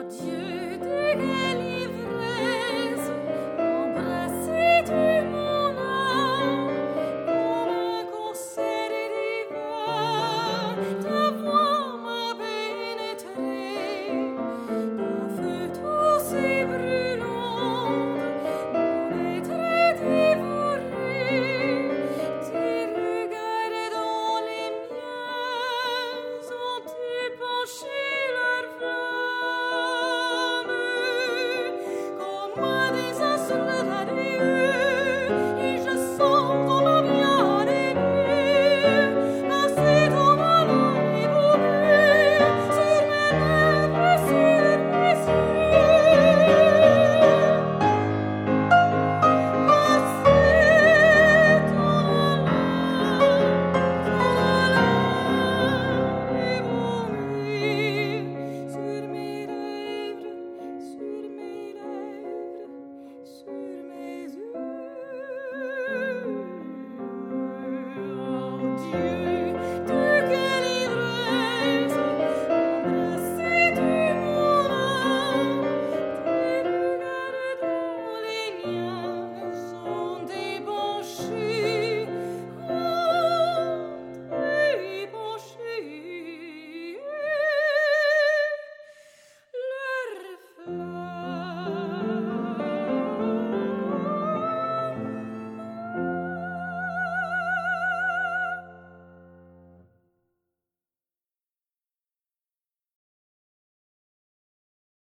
Dieu de quelle ivresse, embrasses-tu mon âme comme un concert divin, ta voix m'a pénétré, d'un feu tout si brûlant, mon être dévoré, tes regards dans les miens ont-ils penché leur flamme, comme un désastre radieux, et je sens ton bien aimé, passer dans ma langue évolue, sur mes lèvres, sur mes yeux. Passer ton évolue, sur mes lèvres, sur mes lèvres, sur mes yeux. Oh Dieu.